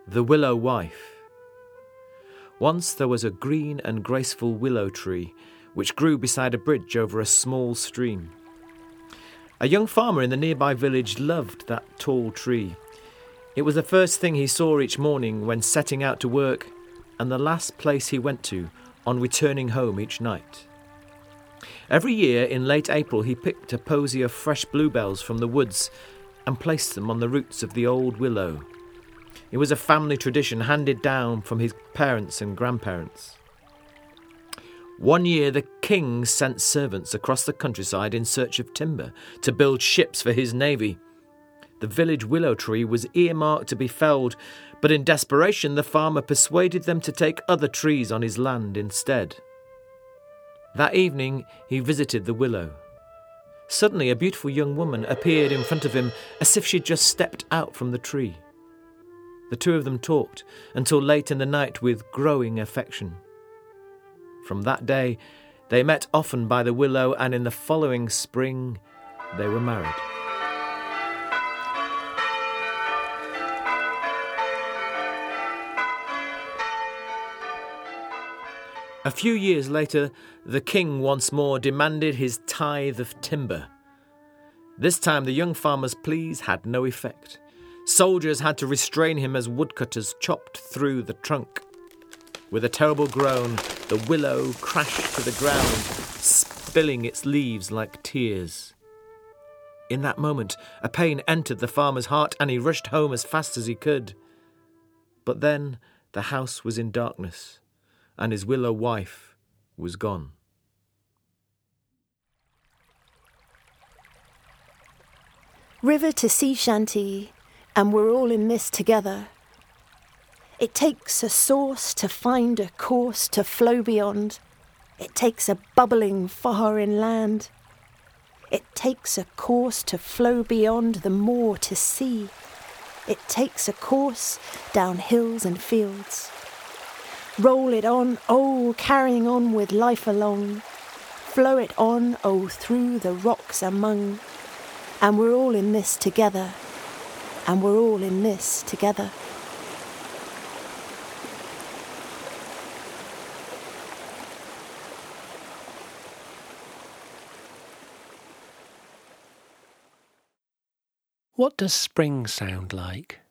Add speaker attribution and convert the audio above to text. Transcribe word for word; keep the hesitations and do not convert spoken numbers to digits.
Speaker 1: The Willow Wife. Once there was a green and graceful willow tree which grew beside a bridge over a small stream. A young farmer in the nearby village loved that tall tree. It was the first thing he saw each morning when setting out to work, and the last place he went to on returning home each night. Every year in late April he picked a posy of fresh bluebells from the woods and placed them on the roots of the old willow. It was a family tradition handed down from his parents and grandparents. One year the king sent servants across the countryside in search of timber to build ships for his navy. The village willow tree was earmarked to be felled, but in desperation the farmer persuaded them to take other trees on his land instead. That evening he visited the willow. Suddenly a beautiful young woman appeared in front of him as if she'd just stepped out from the tree. The two of them talked until late in the night with growing affection. From that day they met often by the willow, and in the following spring they were married. A few years later, the king once more demanded his tithe of timber. This time the young farmer's pleas had no effect. Soldiers had to restrain him as woodcutters chopped through the trunk. With a terrible groan, the willow crashed to the ground, spilling its leaves like tears. In that moment, a pain entered the farmer's heart and he rushed home as fast as he could. But then the house was in darkness, and his willow wife was gone.
Speaker 2: River to sea shanty, and we're all in this together. It takes a source to find a course to flow beyond. It takes a bubbling far inland. It takes a course to flow beyond the moor to sea. It takes a course down hills and fields. Roll it on, oh, carrying on with life along. Flow it on, oh, through the rocks among. And we're all in this together. And we're all in this together.
Speaker 3: What does spring sound like?